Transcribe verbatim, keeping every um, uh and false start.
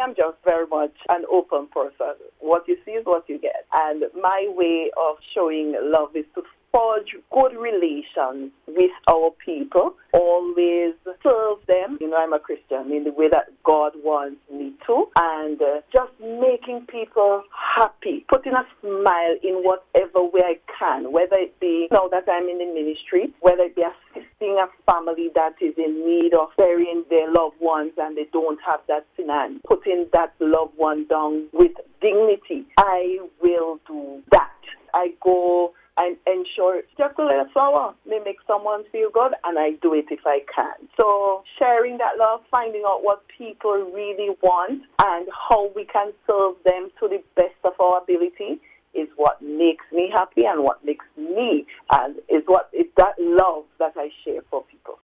I'm just very much an open person. What you see is what you get. And my way of showing love is to forge good relations with our people, always serve them. You know, I'm a Christian in the way that God wants me to, and uh, just making people happy, putting a smile in whatever way I can, whether it be now that I'm in the ministry, whether it be assisting a family that is in need of burying their loved ones and they don't have that finance, putting that loved one down with dignity. I will do that. I go and ensure just a little flower may make someone feel good, and I do it if I can. So sharing that love, finding out what people really want and how we can serve them to the best of our ability is what makes me happy and what makes me, and is what is that love that I share for people.